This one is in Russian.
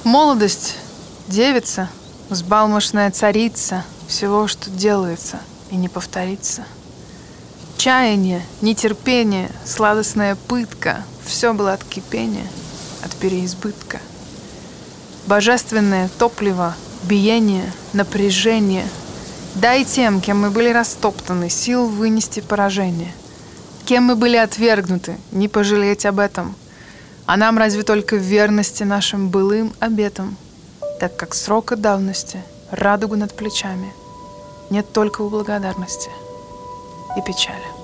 Молодость, девица, взбалмошная царица всего, что делается, и не повторится. Чаяние, нетерпение, сладостная пытка — все было от кипения, от переизбытка. Божественное топливо, биение, напряжение. Дай тем, кем мы были растоптаны, сил вынести поражение. Кем мы были отвергнуты, не пожалеть об этом. А нам разве только в верности нашим былым обетам, так как срока давности, радугу над плечами нет только у благодарности и печали.